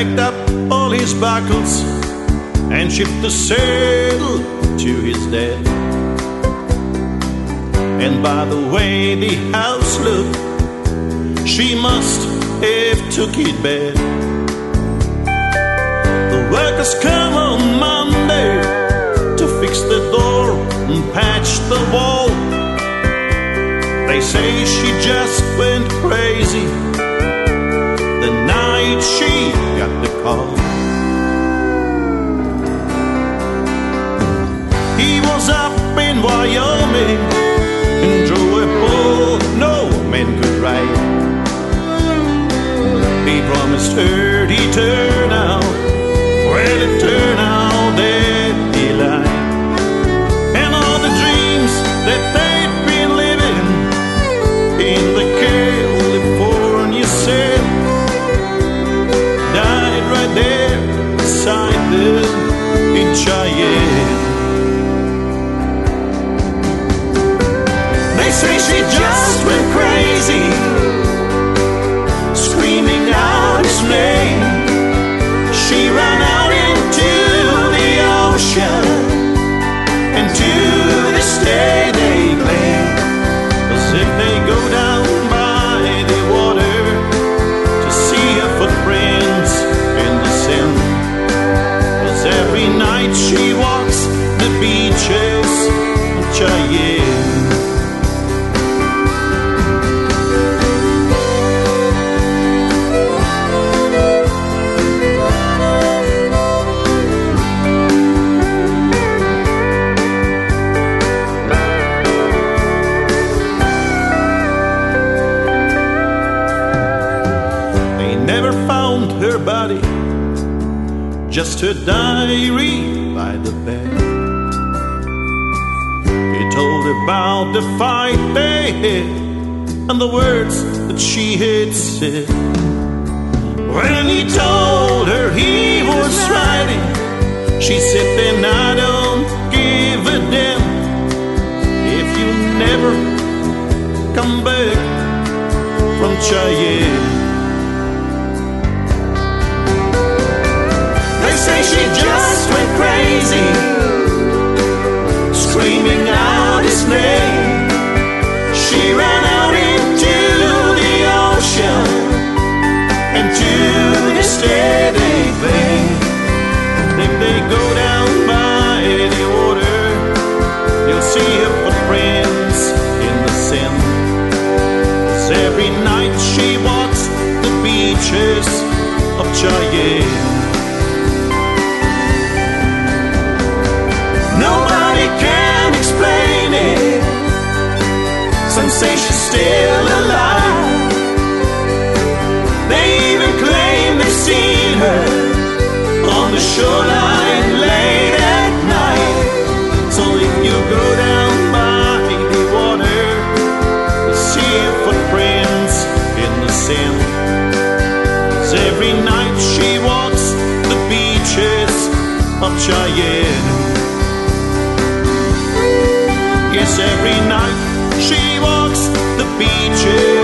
packed up all his buckles and shipped the saddle to his dad. And by the way the house looked, she must have took it bad. The workers come on Monday to fix the door and patch the wall. They say she just went crazy the night she got the call. He was up in Wyoming and drove a bull no man could ride. He promised her he'd turn out, well it turned out that he lied. And all the dreams that they'd been living in the California sand died right there beside them in Cheyenne. They say she just went crazy, screaming out his name. She ran out into the ocean, and to this day they claim, as if they go down by the water to see her footprints in the sand. As every night she walks the beaches of Cheyenne. Never found her body, just her diary by the bed. He told about the fight they had and the words that she had said. When he told her he was riding, she said, then I don't give a damn if you never come back from Cheyenne. They say she just went crazy, screaming out his name. She ran out into the ocean, and to this day they claim, if they go down by the water, you'll see her footprints in the sand. 'Cause every night she walks the beaches of Cheyenne. Nobody can explain it. Some say she's still alive. They even claim they've seen her on the shoreline late at night. So if you go down by the water, you'll see her footprints in the sand. 'Cause every night she walks the beaches of Cheyenne. Yes, every night she walks the beaches